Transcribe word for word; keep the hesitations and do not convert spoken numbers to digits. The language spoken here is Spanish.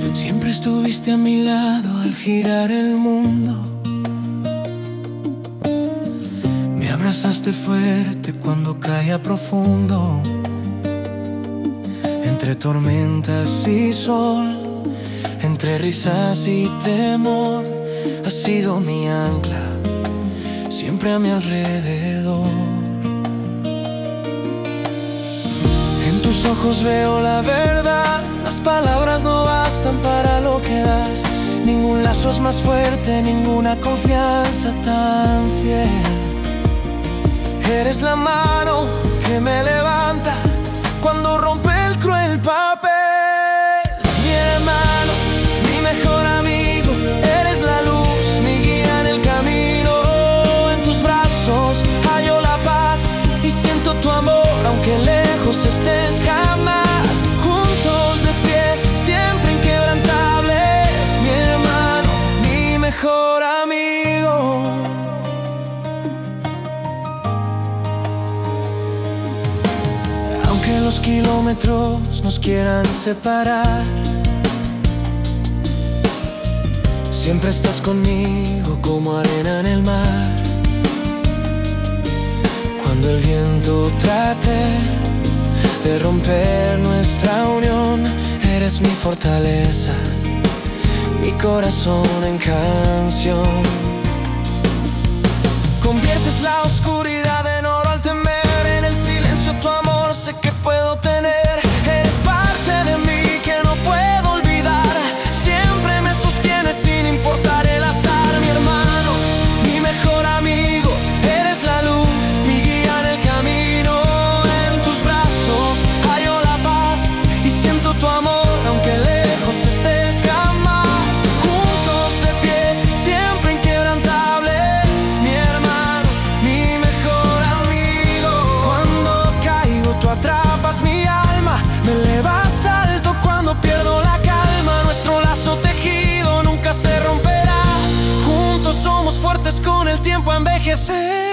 Siempre estuviste a mi lado al girar el mundo. Me abrazaste fuerte cuando caía profundo. Entre tormentas y sol, entre risas y temor, has sido mi ancla, siempre a mi alrededor. En tus ojos veo la verdad, las palabras no bastan para lo que das. Ningún lazo es más fuerte, ninguna confianza tan fiel. Eres la mano que me levanta cuando rompe el cruel papel. Mi hermano, mi mejor amigo, eres la luz, mi guía en el camino. En tus brazos hallo la paz y siento tu amor, aunque lejos estés jamás. Juntos de pie, siempre inquebrantables. Mi hermano, mi mejor amigo. Aunque los kilómetros nos quieran separar, siempre estás conmigo como arena en el mar. Cuando el viento trate de romper nuestra unión, eres mi fortaleza, mi corazón en canción. Conviertes la oscuridad en oro al temer, en el silencio tu amor sé que puedo tener. Eres parte de mí que no puedo olvidar, siempre me sostienes sin importar el azar. Mi hermano, mi mejor amigo, eres la luz, mi guía en el camino. En tus brazos hallo la paz y siento tu amor, aunque lejos estés jamás. Juntos de pie, siempre inquebrantables. Mi hermano, mi mejor amigo. Cuando caigo tú atrapas mi alma, me elevas alto cuando pierdo la calma. Nuestro lazo tejido nunca se romperá, juntos somos fuertes con el tiempo a envejecer.